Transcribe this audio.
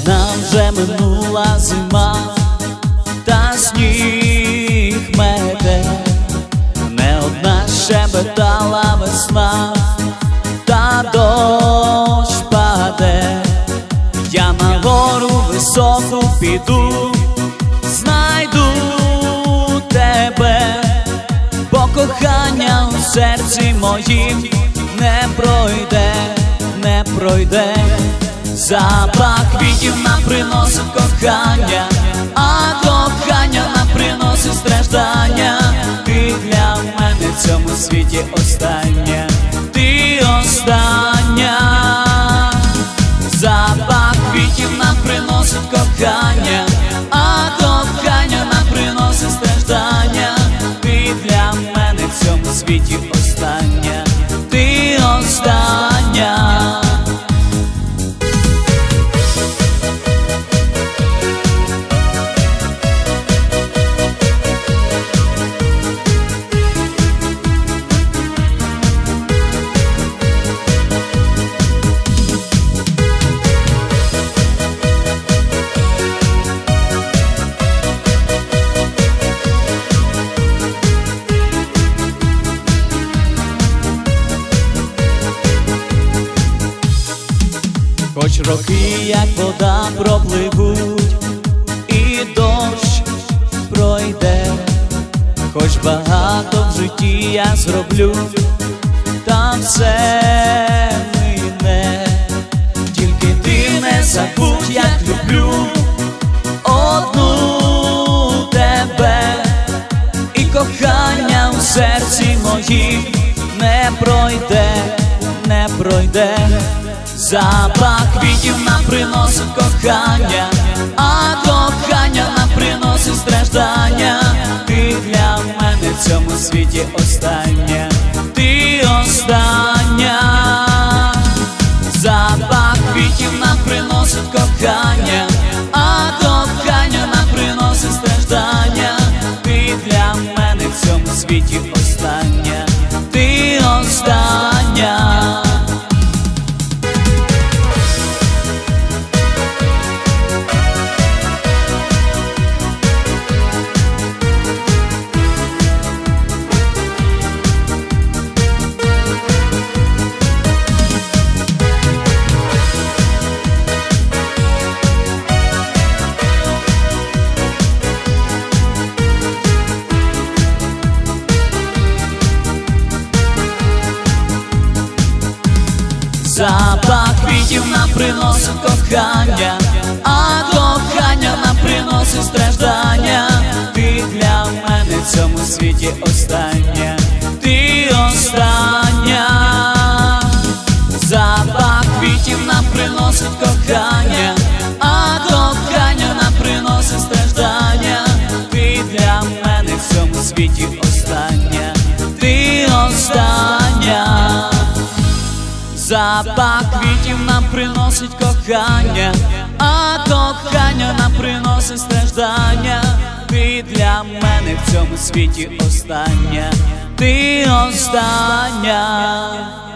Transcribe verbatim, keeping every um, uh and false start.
одна вже минула зима, та сніг мете, не одна щебетала весна, та дощ паде. Я на гору високу піду, знайду тебе, бо кохання у серці моїм не пройде, не пройде. Запах квітів нам приносить кохання, а кохання нам приносить страждання. Ти для мене в цьому світі остання, ти остання. Запах квітів нам приносить кохання, а кохання нам приносить страждання. Ти для мене в цьому світі остання, ти остання. Хоч роки, як вода, пропливуть, і дощ пройде, хоч багато в житті я зроблю, та все мине. Тільки ти не забудь, як люблю одну тебе, і кохання у серці моїм не пройде, не пройде. Запах квітів нам приносить кохання, а кохання нам приносить страждання. Ти для мене в цьому світі остання, ти остання. Запах квітів нам приносить кохання, а кохання нам приносить страждання. Ти для мене в цьому світі остання, ти остання. Запах квітів нам приносить кохання, а кохання нам приносить страждання. Ти для мене в цьому світі остання, ти остання. Запах квітів нам приносить кохання, а кохання нам приносить страждання. Ти для мене в цьому світі остання, ти остання. Запах квітів нам приносить кохання, а кохання нам приносить страждання. Ти для мене в цьому світі остання, ти остання.